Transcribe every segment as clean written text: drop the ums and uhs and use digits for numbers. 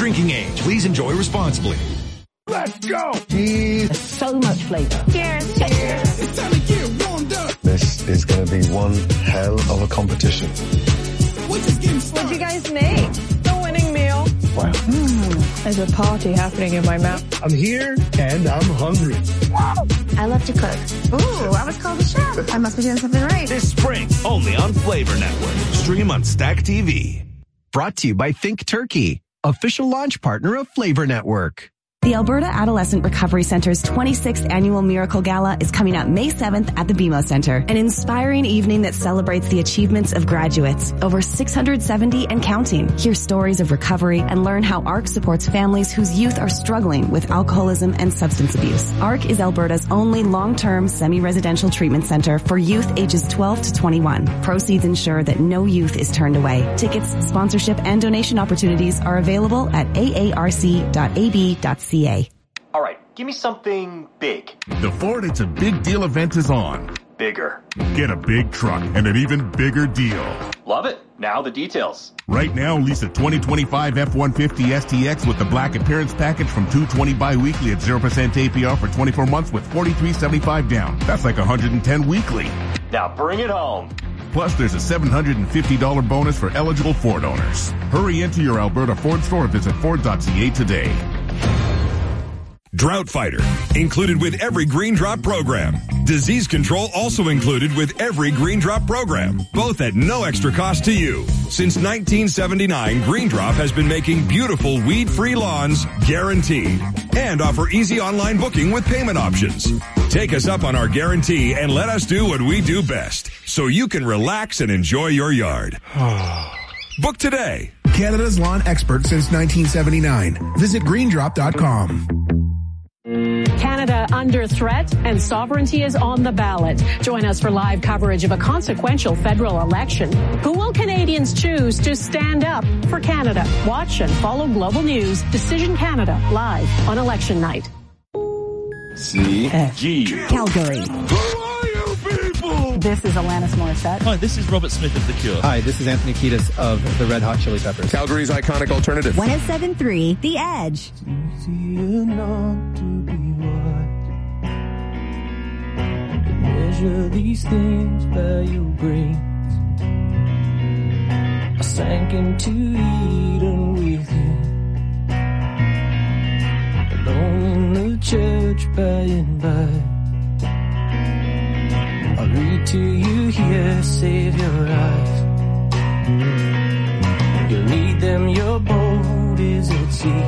drinking age. Please enjoy responsibly. Let's go! Jeez. So much flavor. Cheers. Cheers. It's time to get warmed up. This is going to be one hell of a competition. What'd you guys make? The winning meal. Wow. There's a party happening in my mouth. I'm here and I'm hungry. I love to cook. Ooh, I was called a chef. I must be doing something right. This spring, only on Flavor Network. Stream on Stack TV. Brought to you by Think Turkey, official launch partner of Flavor Network. The Alberta Adolescent Recovery Center's 26th Annual Miracle Gala is coming up May 7th at the BMO Center, an inspiring evening that celebrates the achievements of graduates, over 670 and counting. Hear stories of recovery and learn how ARC supports families whose youth are struggling with alcoholism and substance abuse. ARC is Alberta's only long-term semi-residential treatment center for youth ages 12 to 21. Proceeds ensure that no youth is turned away. Tickets, sponsorship, and donation opportunities are available at aarc.ab.ca. All right, give me something big. The Ford It's a Big Deal event is on. Bigger. Get a big truck and an even bigger deal. Love it. Now the details. Right now, lease a 2025 F-150 STX with the black appearance package from $220 bi-weekly at 0% APR for 24 months with $43.75 down. That's like $110 weekly. Now bring it home. Plus, there's a $750 bonus for eligible Ford owners. Hurry into your Alberta Ford store. Visit Ford.ca today. Drought Fighter, included with every Green Drop program. Disease control also included with every Green Drop program, both at no extra cost to you. Since 1979, Green Drop has been making beautiful weed-free lawns guaranteed and offer easy online booking with payment options. Take us up on our guarantee and let us do what we do best so you can relax and enjoy your yard. Book today. Canada's lawn expert since 1979. Visit greendrop.com. Canada under threat and sovereignty is on the ballot. Join us for live coverage of a consequential federal election. Who will Canadians choose to stand up for Canada? Watch and follow Global News Decision Canada live on election night. CG. Calgary. This is Alanis Morissette. Hi, this is Robert Smith of The Cure. Hi, this is Anthony Kiedis of the Red Hot Chili Peppers. Calgary's iconic alternative. 107.3 The Edge. Measure these things by your grace. I sank into Eden with you, alone in the church by and by. I read to you here, save your eyes. You need them, your boat is at sea.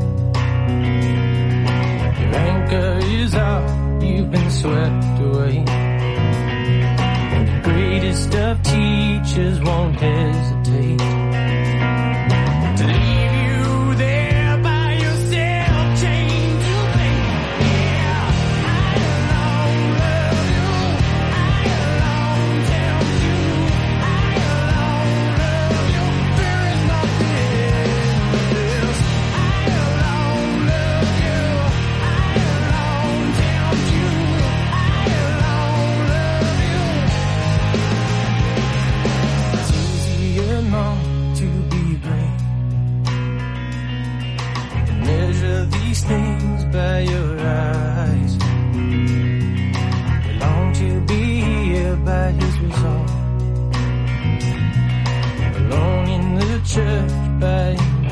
Your anchor is out, you've been swept away. And the greatest of teachers won't hesitate to leave you there by yourself, chained to faith. Yeah, I alone love you. I alone tell you. I alone love you. There is nothing else. I alone love you. I alone tell you. I alone love you. It's easier not to be great. Measure these things by your eyes. We long to be here by his resolve. Alone in the church by and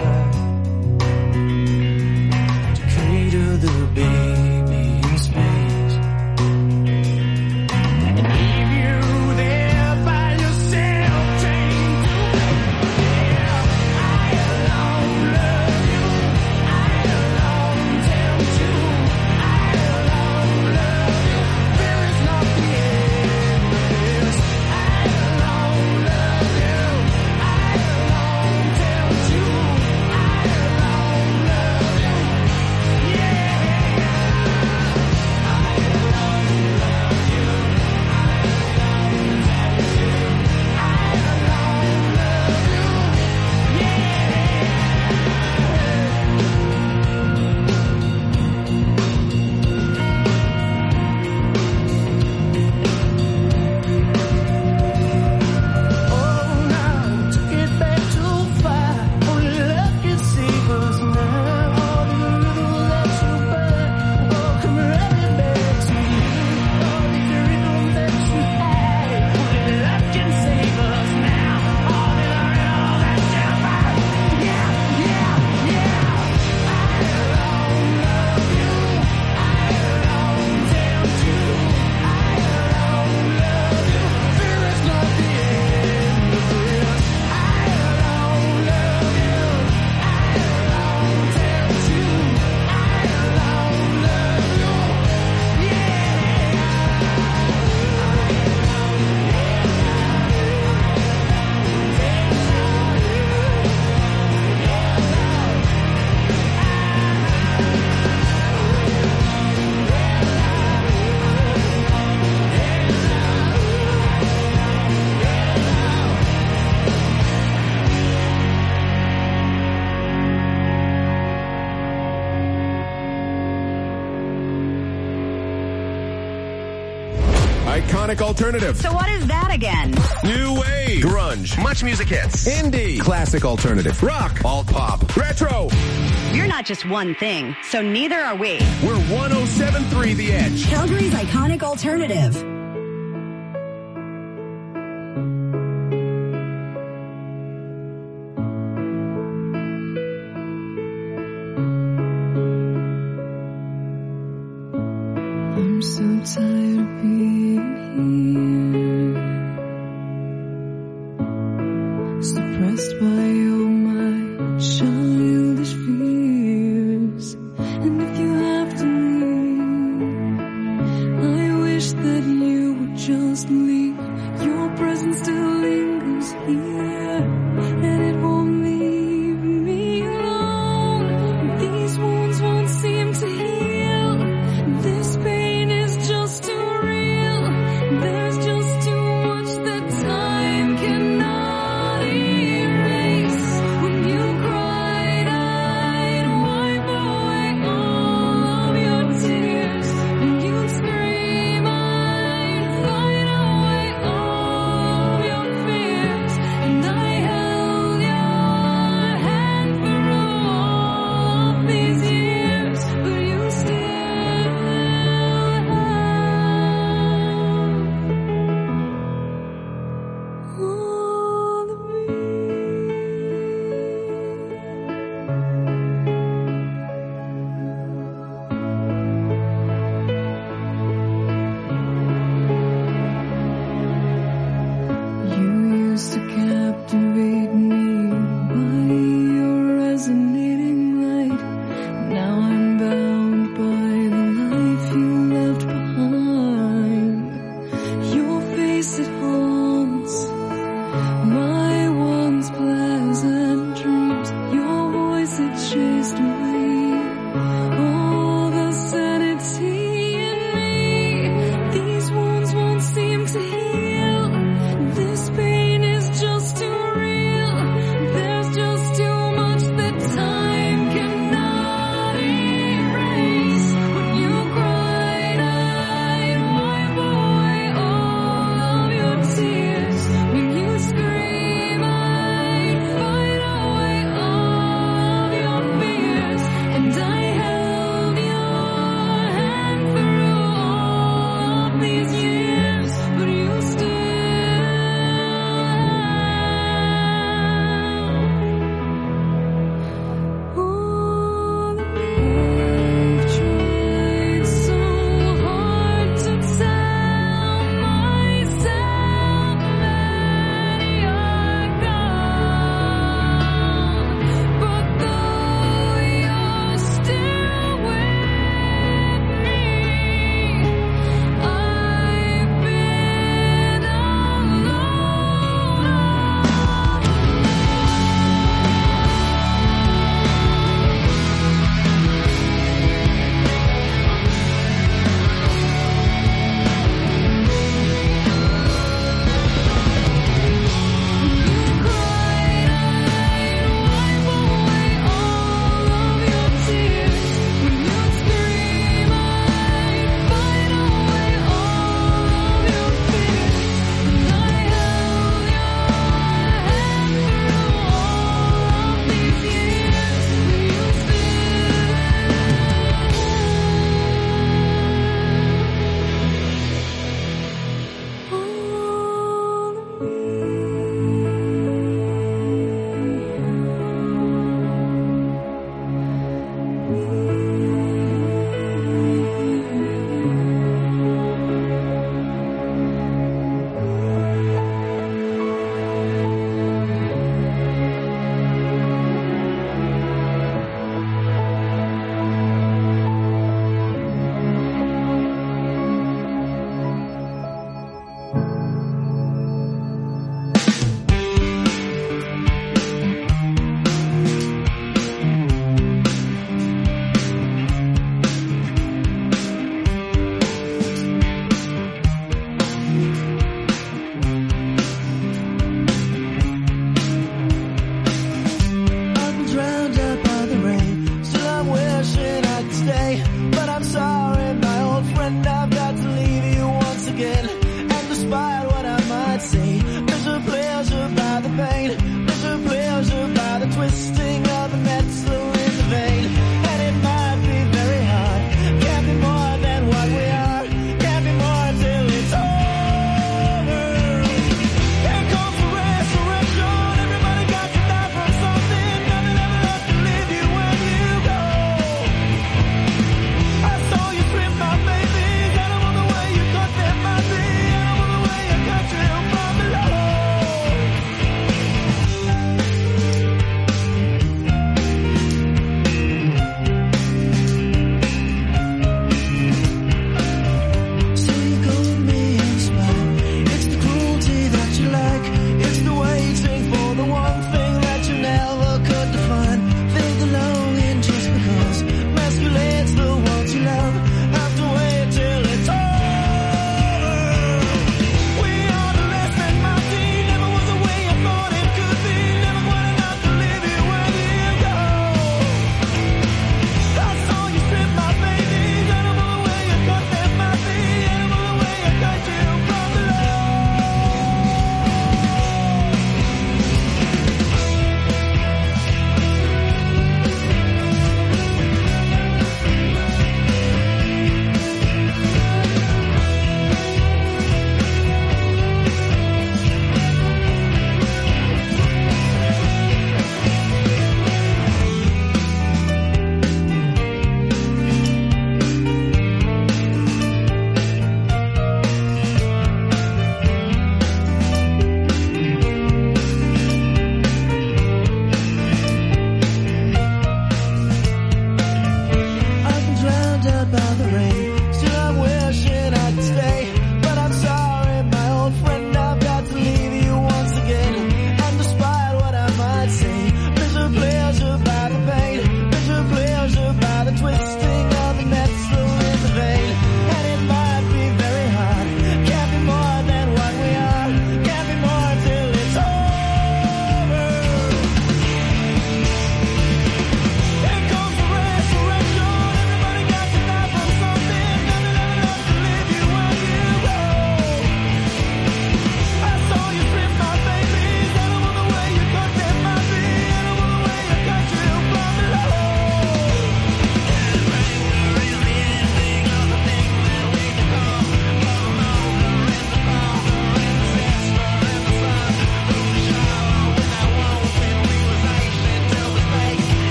by. To cradle the baby in space. And leave you there by yourself, chained to yeah. I alone love you. I alone tell you. I alone love you. There is nothing else. I alone love you. I alone tell you. Iconic alternative. So what is that again? New wave. Grunge. Much music hits. Indie. Classic alternative. Rock. Alt pop. Retro. You're not just one thing, so neither are we. We're 107.3 The Edge. Calgary's iconic alternative. I'm so tired of being here, suppressed by all my childish fears. And if you have to leave, I wish that you would just leave. Your presence still lingers here, and it won't leave me alone. These wounds won't seem to heal. This pain is just too real. There's just too much that time cannot erase. When you cried, I'd wipe away all of your tears. When you'd scream, I'd fight away all of your fears. And I held your hand for all of these years, but you still you used to captivate me by your resonating light. Now I'm bound by the life you left behind. Your face, it haunts my once pleasant dreams. Your voice, it chased away all the sanity in me. These wounds won't seem to heal. This pain is just too real. There's just too much that time cannot erase. When you cried, I'd wipe away all of your tears. When you scream, I'd fight away all of your fears.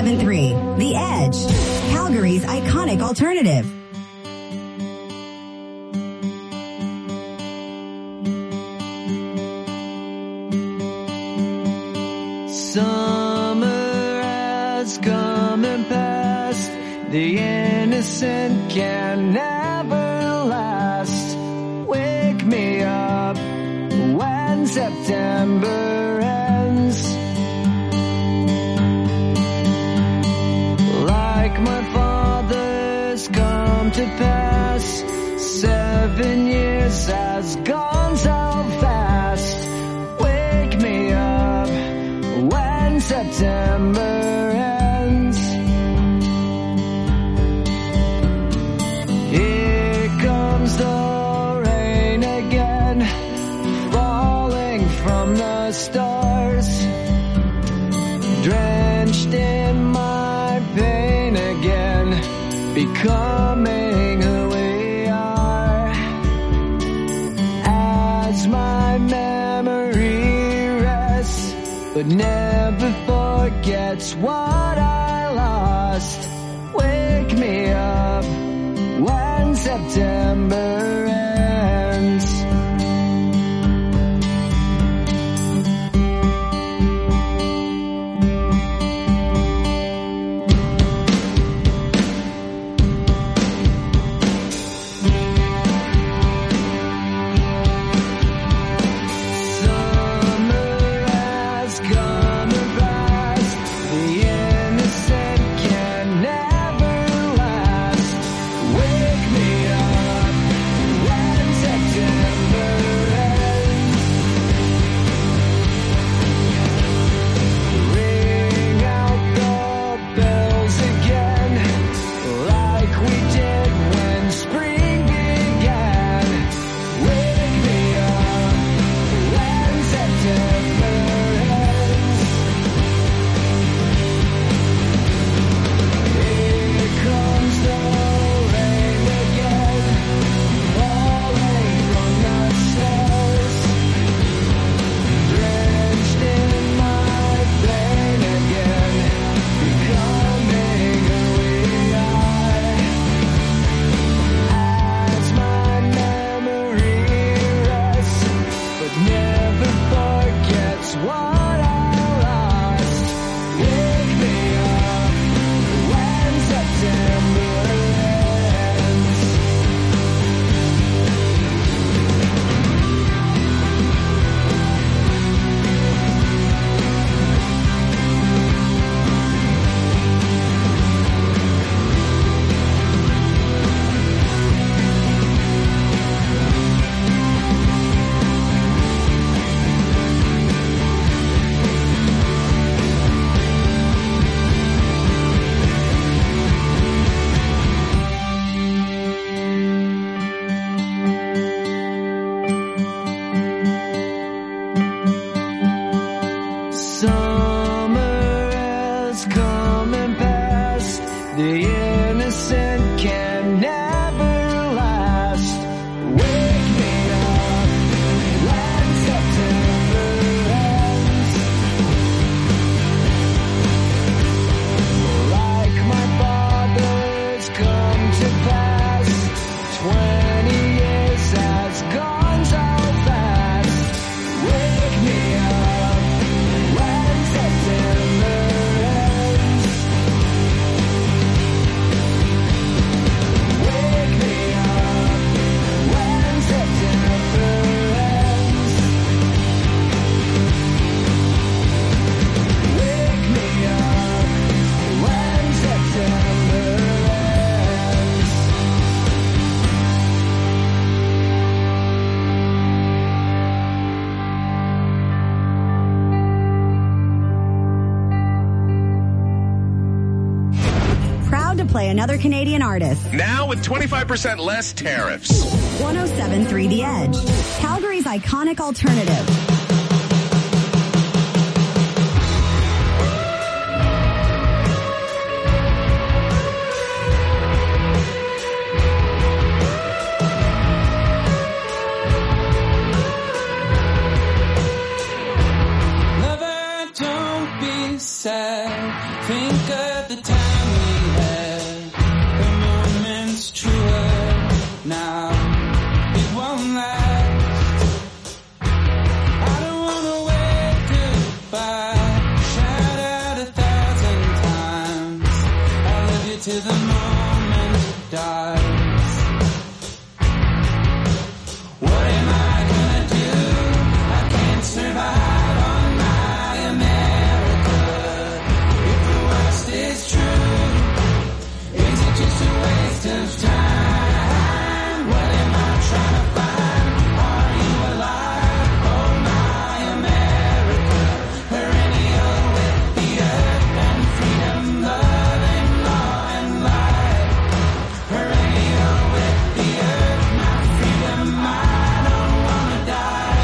107.3 The Edge, Calgary's iconic alternative. Summer has come and passed. The innocent can never last. Wake me up when September ends. Like my father's come to pass. 7 years has gone so fast. Wake me up when September ends. Here comes the rain again, falling from the stars, drenched in my pain again, becoming who we are. As my memory rests, but never forgets what I lost. Wake me up when September ends. Play another Canadian artist. Now with 25% less tariffs. 107.3 The Edge, Calgary's iconic alternative. Lover, don't be sad. Think of the time we had. The moment's truer now. It won't last. I don't wanna wave goodbye. Shout out 1,000 times. I love you till the moment dies. What am I gonna do? I can't survive on my America. If the worst is true, is it just a waste of time? What am I trying to find? Are you alive? Oh my America. Perennial with the earth and freedom, love and law and life. Perennial with the earth, my freedom, I don't wanna die.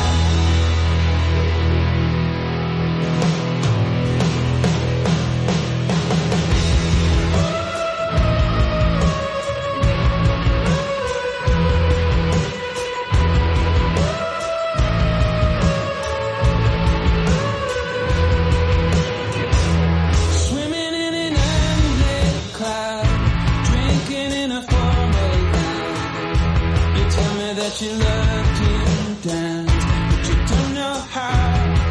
Swimming in an unlit cloud, drinking in a formal gown. You tell me that you love to dance, but you don't know how.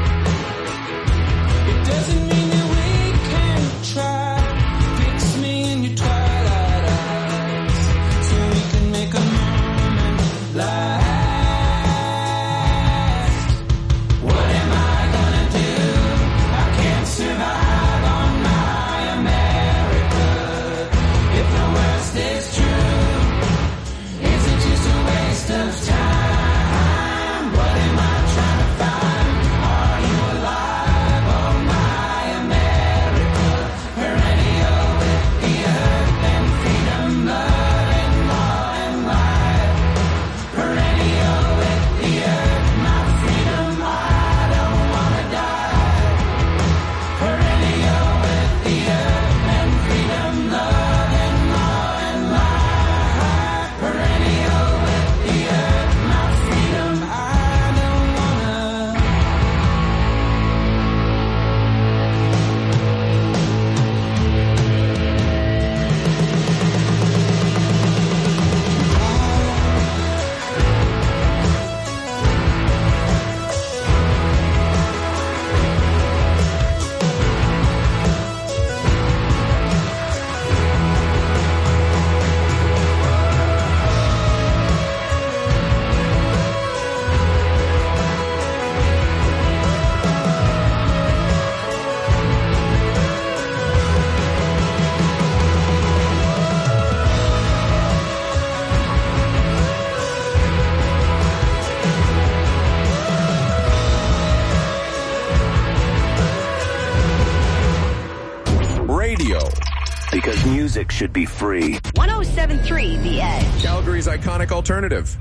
It doesn't mean that we can't try. Fix me in your twilight eyes, so we can make a moment last. What am I gonna do? I can't survive on my America. If the worst is true, is it just a waste of time? What am I trying to find? Are you alive? Oh my America. Perennial with the earth and freedom, love and law and life. Perennial with the earth, my freedom, I don't wanna die. Perennial with the earth and freedom, love and law and life. Perennial with the earth, my freedom, I don't wanna. Radio. Because music should be free. 107.3 The Edge. Calgary's iconic alternative.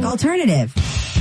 Alternative.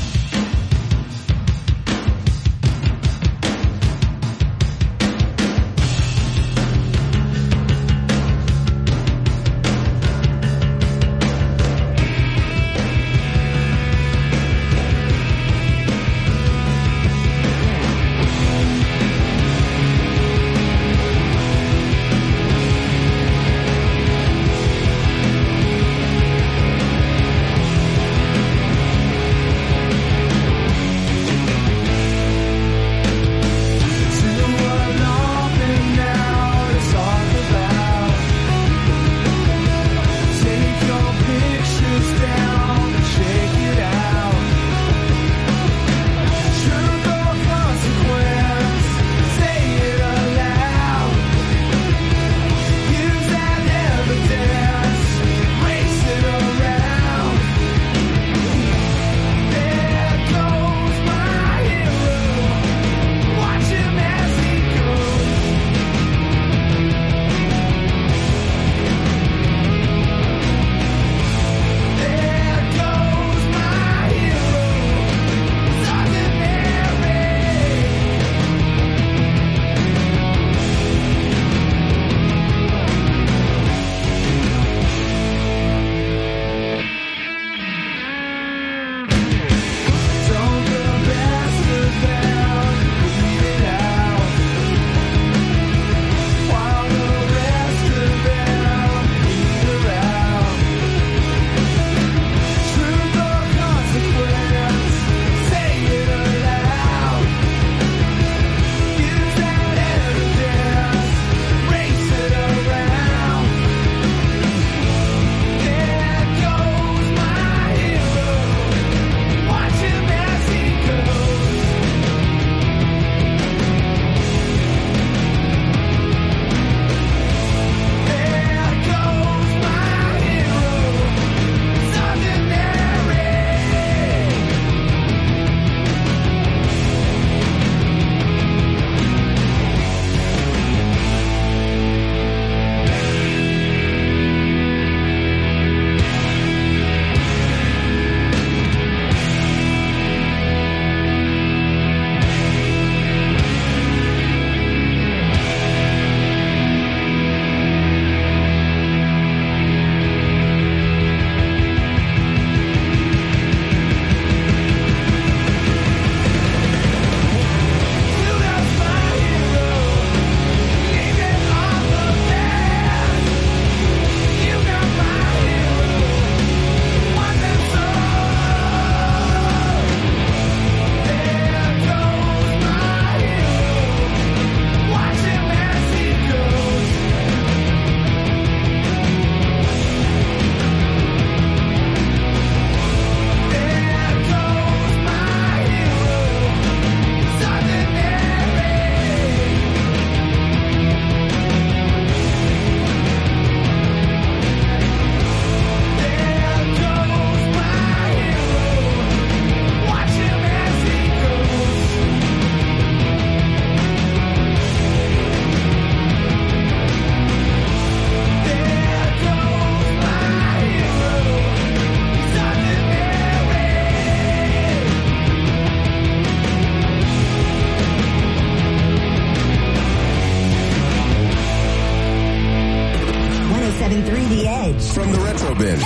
From the Retro Bin,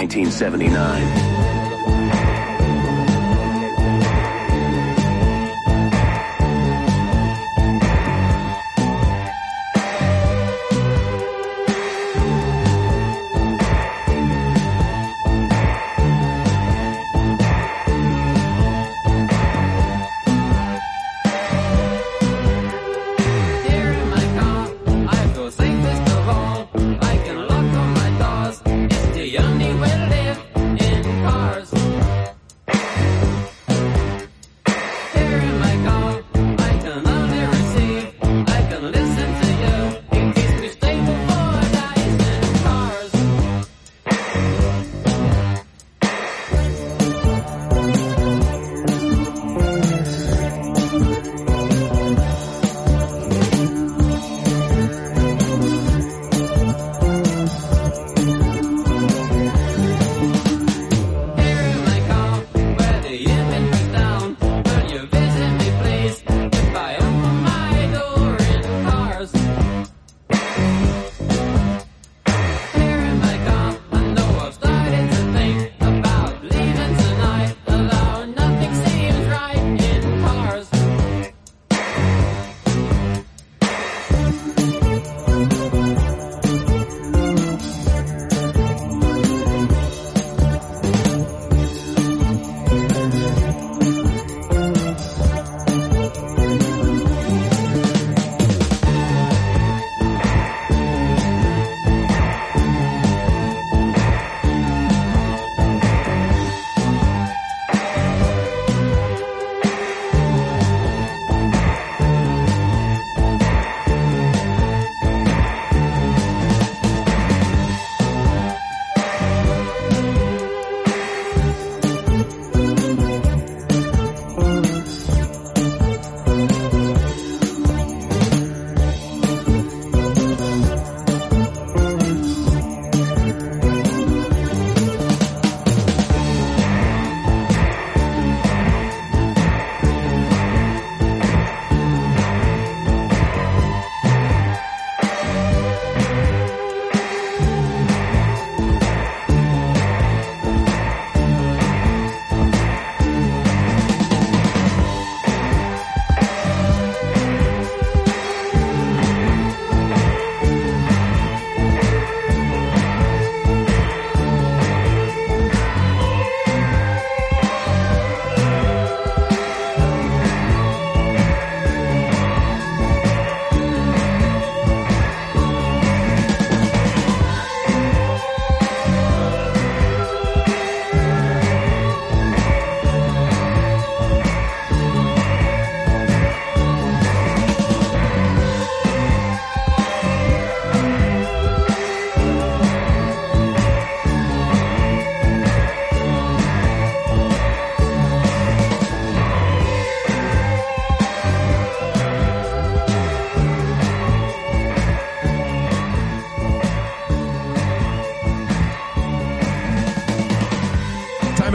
1979. In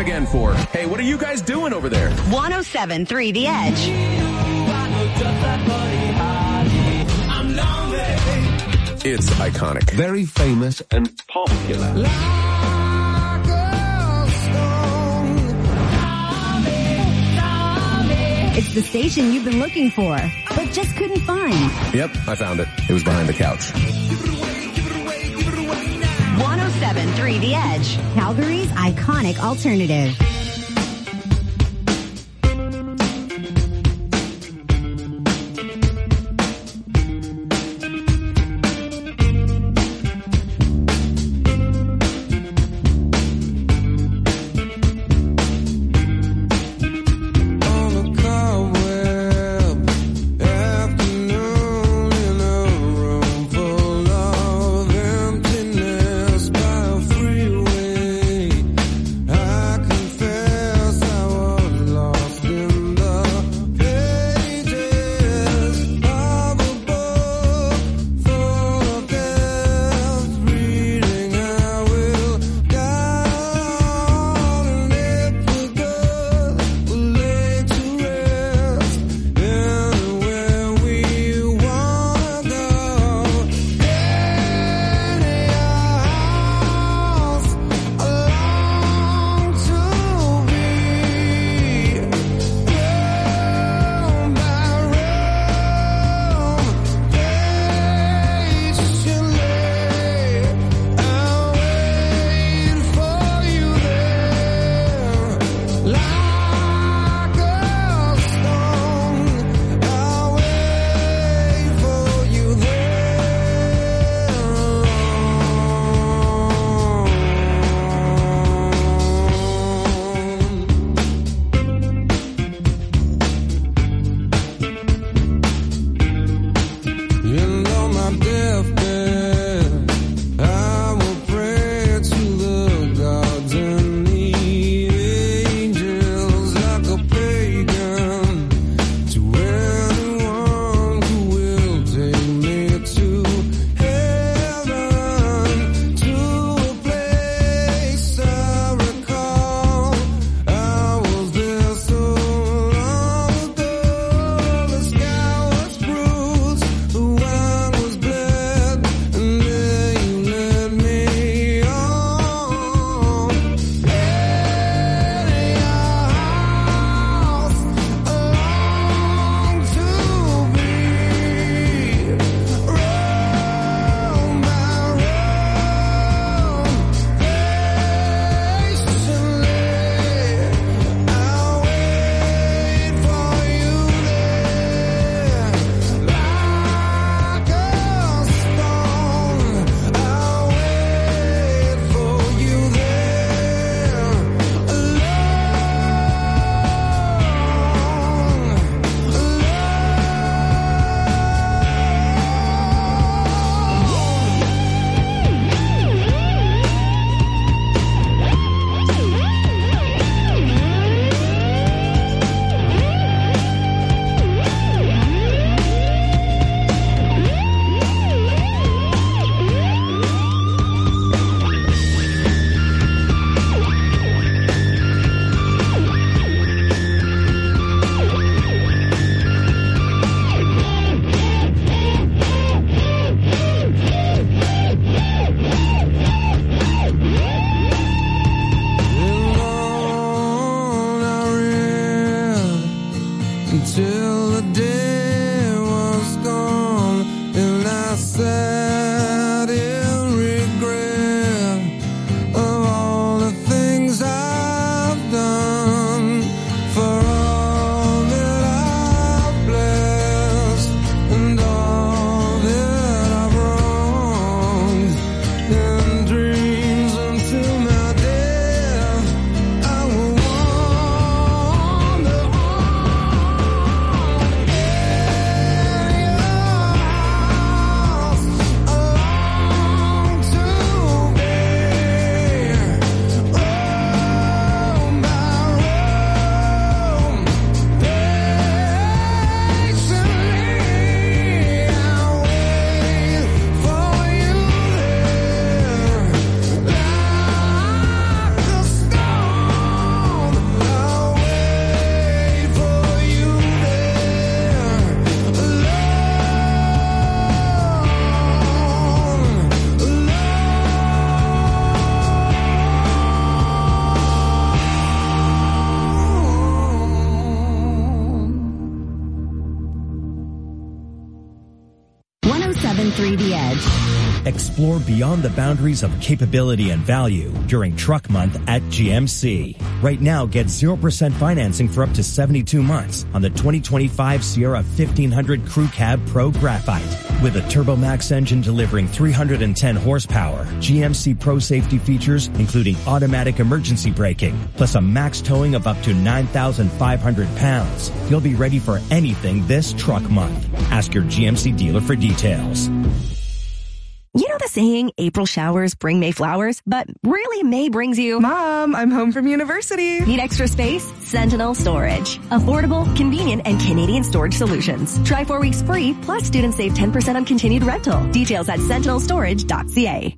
again for? Hey, what are you guys doing over there? 107.3 The Edge. It's iconic. Very famous and popular. It's the station you've been looking for, but just couldn't find. Yep, I found it. It was behind the couch. 107.3 The Edge. Calgary's iconic alternative. Confess 1023 The Edge. Explore beyond the boundaries of capability and value during Truck Month at GMC. Right now, get 0% financing for up to 72 months on the 2025 Sierra 1500 Crew Cab Pro Graphite. With a TurboMax engine delivering 310 horsepower, GMC Pro safety features including automatic emergency braking, plus a max towing of up to 9,500 pounds. You'll be ready for anything this Truck Month. Ask your GMC dealer for details. You know the saying, April showers bring May flowers, but really May brings you... Mom, I'm home from university. Need extra space? Sentinel Storage. Affordable, convenient, and Canadian storage solutions. Try 4 weeks free, plus students save 10% on continued rental. Details at sentinelstorage.ca.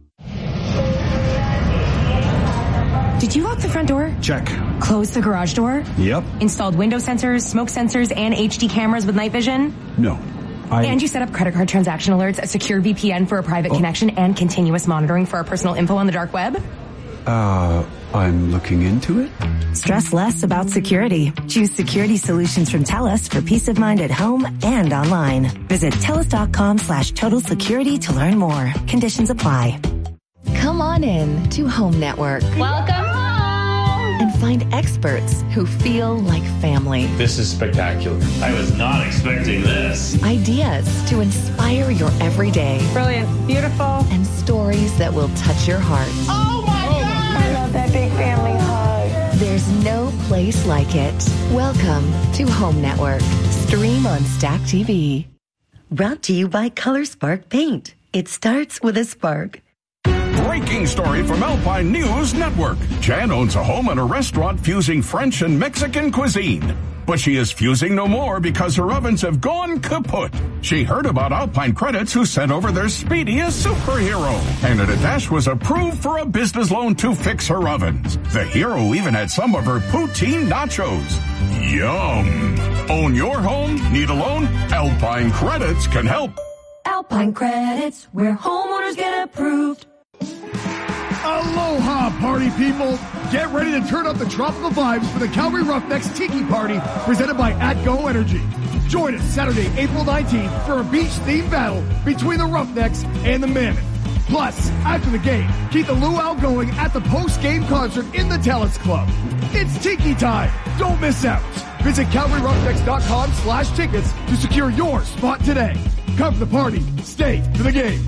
Did you lock the front door? Check. Close the garage door? Yep. Installed window sensors, smoke sensors, and HD cameras with night vision? No. And you set up credit card transaction alerts, a secure VPN for a private connection, and continuous monitoring for our personal info on the dark web? I'm looking into it. Stress less about security. Choose security solutions from TELUS for peace of mind at home and online. Visit TELUS.com/total security to learn more. Conditions apply. Come on in to Home Network. Welcome home. And find experts who feel like family. This is spectacular. I was not expecting this. Ideas to inspire your everyday. Brilliant. Beautiful. And stories that will touch your heart. Oh my God. I love that big family hug. There's no place like it. Welcome to Home Network. Stream on Stack TV. Brought to you by Color Spark Paint. It starts with a spark. Breaking story from Alpine News Network. Jan owns a home and a restaurant fusing French and Mexican cuisine. But she is fusing no more because her ovens have gone kaput. She heard about Alpine Credits who sent over their speediest superhero. And Dash was approved for a business loan to fix her ovens. The hero even had some of her poutine nachos. Yum. Own your home? Need a loan? Alpine Credits can help. Alpine Credits, where homeowners get approved. Aloha, party people! Get ready to turn up the tropical vibes for the Calgary Roughnecks Tiki Party presented by AtGo Energy. Join us Saturday, April 19th for a beach-themed battle between the Roughnecks and the Mammoth. Plus, after the game, keep the luau going at the post-game concert in the TELUS Club. It's Tiki time! Don't miss out! Visit CalgaryRoughnecks.com/tickets to secure your spot today. Come for the party, stay for the game.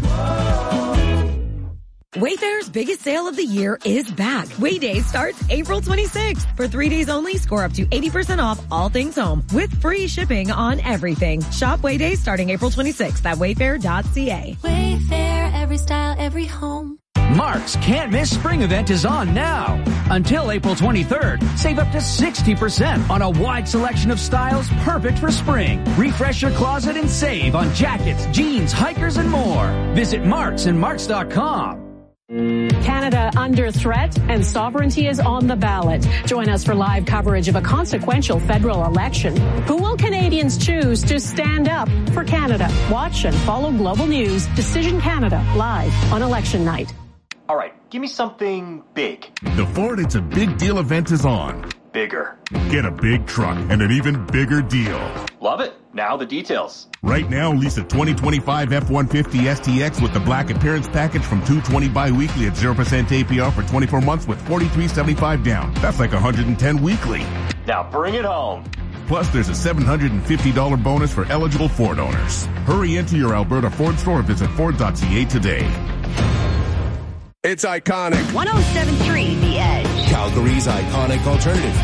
Wayfair's biggest sale of the year is back. Wayday starts April 26th. For 3 days only, score up to 80% off all things home with free shipping on everything. Shop Wayday starting April 26th at wayfair.ca. Wayfair, every style, every home. Mark's Can't Miss Spring event is on now. Until April 23rd, save up to 60% on a wide selection of styles perfect for spring. Refresh your closet and save on jackets, jeans, hikers, and more. Visit Marks and Marks.com. Canada under threat and sovereignty is on the ballot. Join us for live coverage of a consequential federal election. Who will Canadians choose to stand up for Canada? Watch and follow Global News Decision Canada live on election night. All right, give me something big. The Ford It's a Big Deal event is on. Bigger. Get a big truck and an even bigger deal. Love it. Now the details. Right now, lease a 2025 F-150 STX with the black appearance package from $220 bi-weekly at 0% APR for 24 months with $43.75 down. That's like $110 weekly. Now bring it home. Plus, there's a $750 bonus for eligible Ford owners. Hurry into your Alberta Ford store or visit Ford.ca today. It's iconic. 1073 The Edge. Calgary's iconic alternative.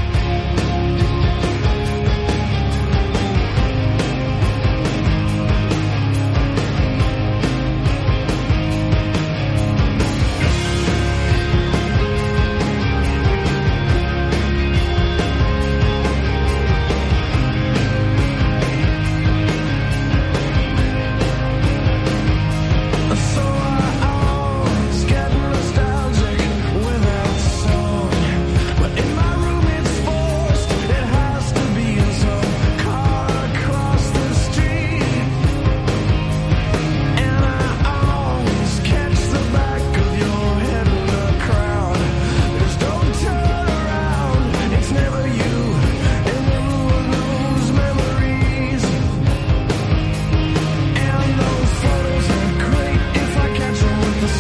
Nostalgic without song, but in my room it's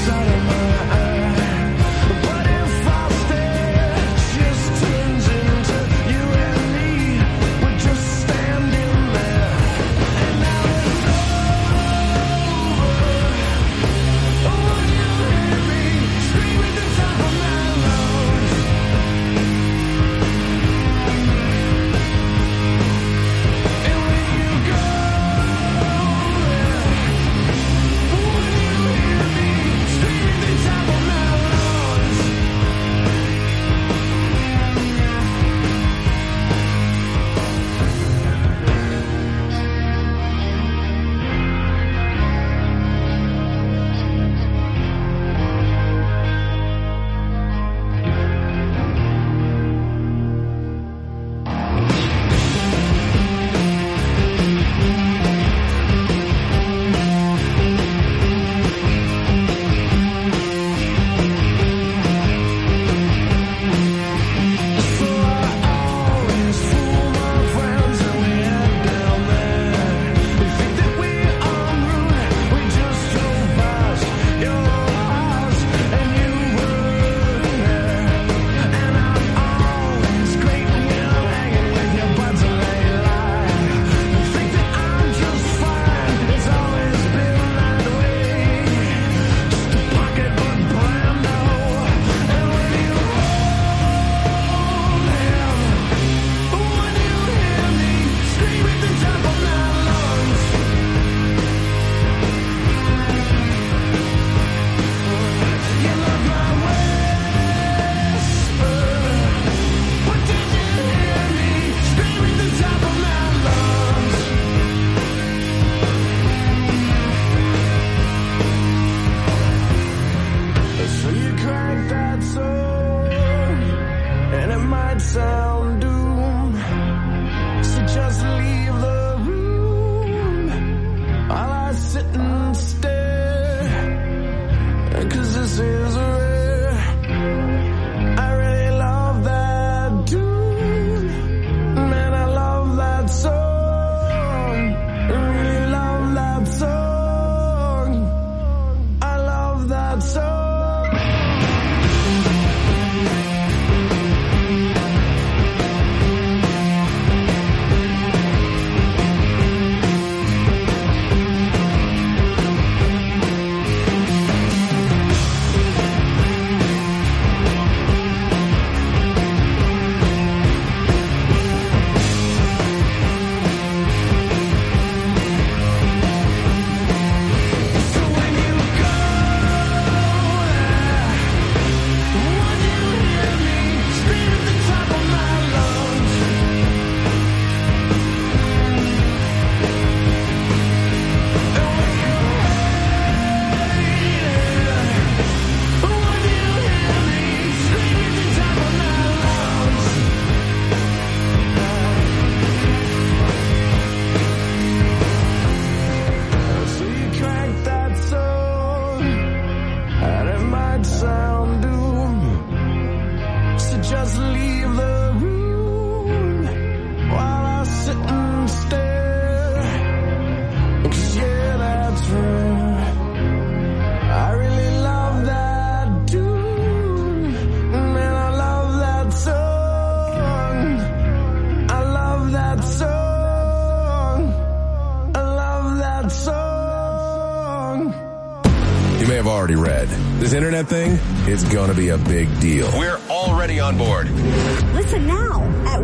Already read. This internet thing is gonna be a big deal. We're already on board. Listen now at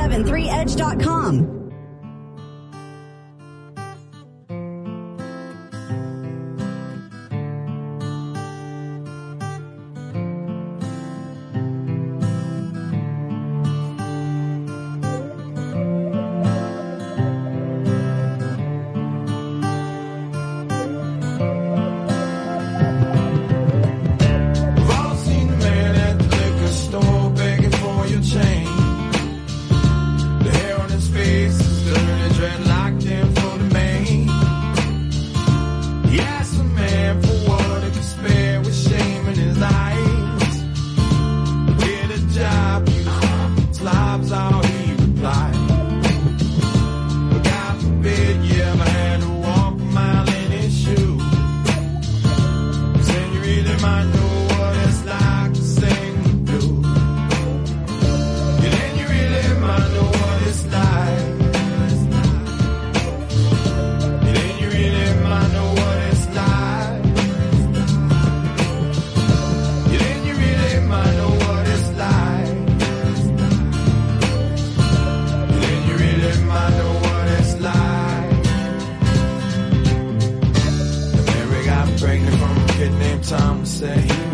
1073edge.com. Face really might know what it's like to sing the blues. Yeah, then you really might know what it's like. Yeah, then you really might know what it's like. Yeah, then you really might know what it's like. Yeah, then you really might know what it's like. Mary got pregnant from a kid named Tom, say he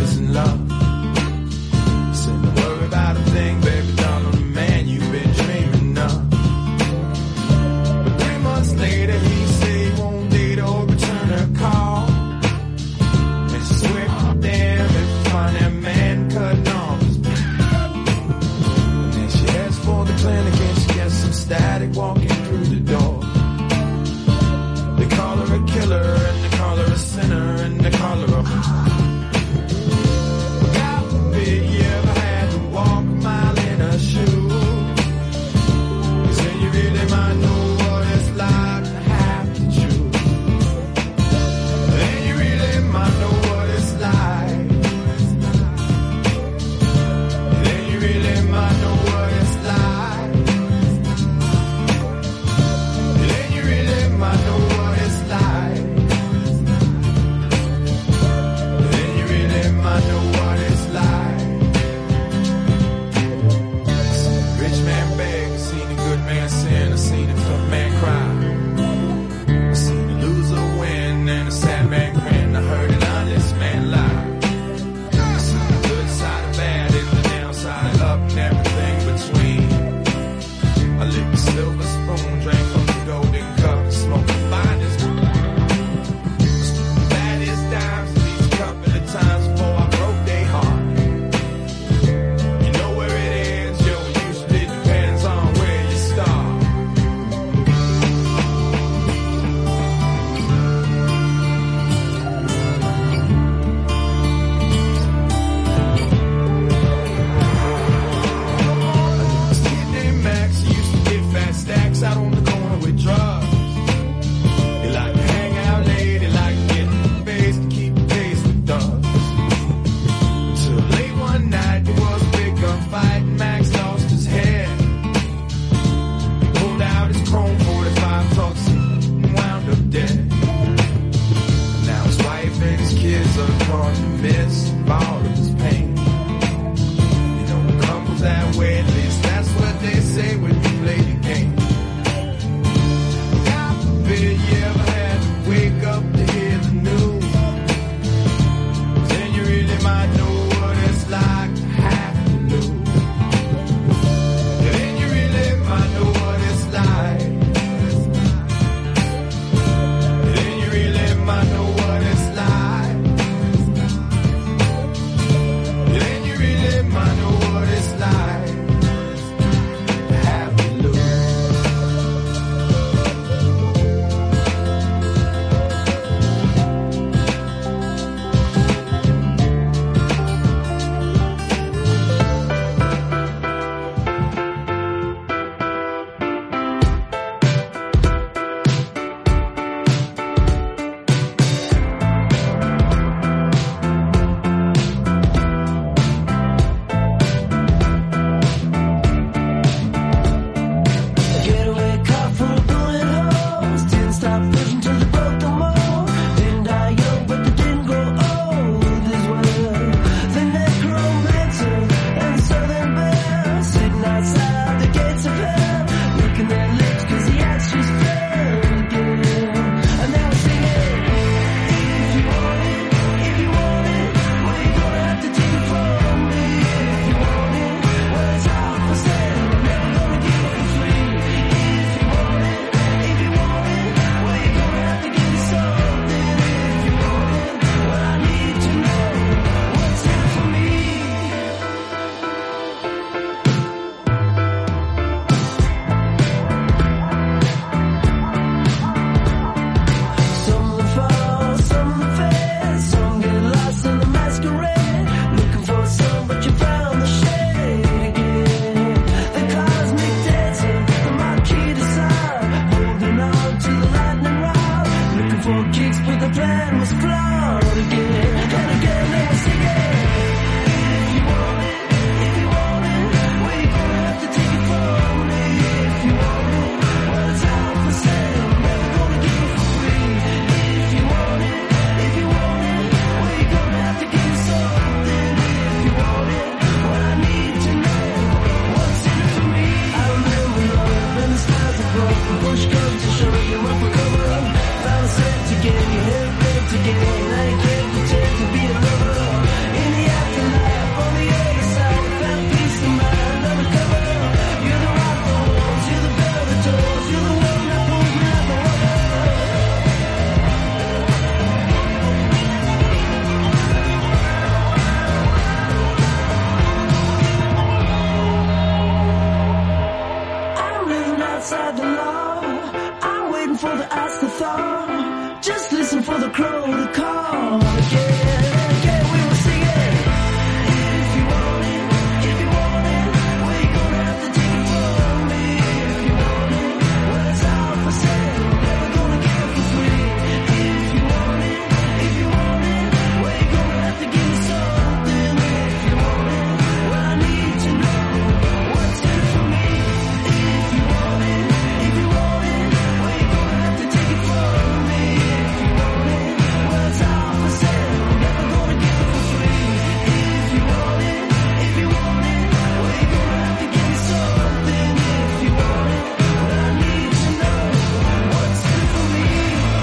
crow to call again, we will sing it. If you want it, well, you're gonna have to take it from me. If you want it, well, it's all for sale, never gonna give it for free. If you want it, well, you're gonna have to give me something. If you want it, well, I need to know what's in it for me. If you want it, well, you're gonna have to take it from me. If you want it, well, it's all for sale, never gonna give it for free. If you want it, well, you're gonna have to give me something. If you want it, well, I need to know what's in it for me.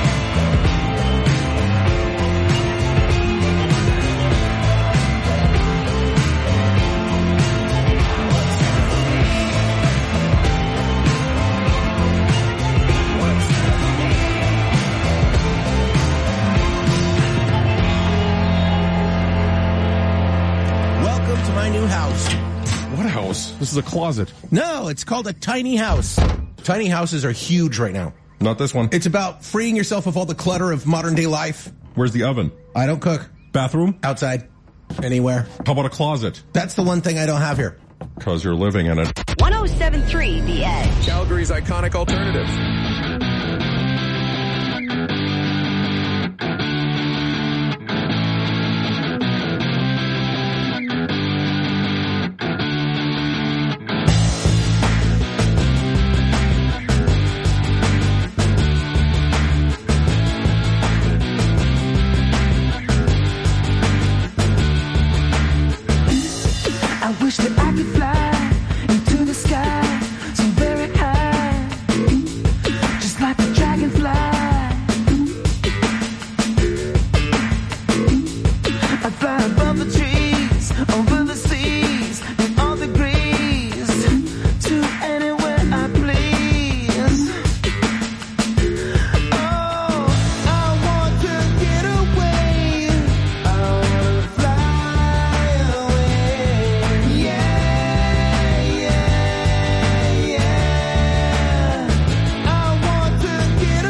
Welcome to my new house. What house? This is a closet. No, it's called a tiny house. Tiny houses are huge right now. Not this one. It's about freeing yourself of all the clutter of modern day life. Where's the oven? I don't cook. Bathroom? Outside. Anywhere. How about a closet? That's the one thing I don't have here. Because you're living in it. 107.3 The Edge. Calgary's iconic alternative. I wish that I could fly into the sky so very high, just like a dragonfly. I'd fly above the trees, over the seas, in all degrees, to anywhere I please. Oh, I want to get away. I want to fly away. Yeah, yeah, yeah. I want to get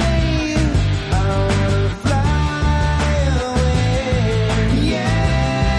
away. I want to fly away. Yeah,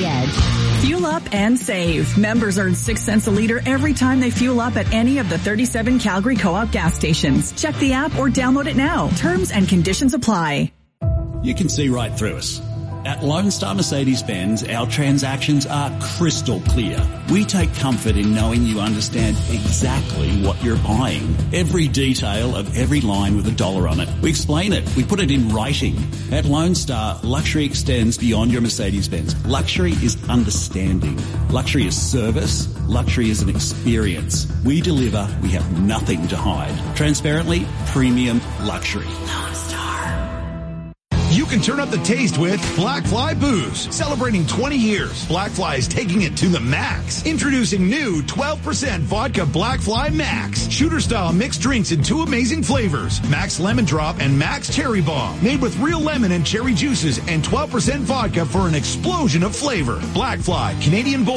Edge. Fuel up and save. Members earn 6 cents a liter every time they fuel up at any of the 37 Calgary Co-op gas stations. Check the app or download it now. Terms and conditions apply. You can see right through us. At Lone Star Mercedes-Benz, our transactions are crystal clear. We take comfort in knowing you understand exactly what you're buying. Every detail of every line with a dollar on it. We explain it. We put it in writing. At Lone Star, luxury extends beyond your Mercedes-Benz. Luxury is understanding. Luxury is service. Luxury is an experience. We deliver. We have nothing to hide. Transparently, premium luxury. Lone Star. You can turn up the taste with Black Fly Booze. Celebrating 20 years, Black Fly is taking it to the max. Introducing new 12% vodka Black Fly Max. Shooter-style mixed drinks in 2 amazing flavors. Max Lemon Drop and Max Cherry Bomb. Made with real lemon and cherry juices and 12% vodka for an explosion of flavor. Black Fly, Canadian Bull.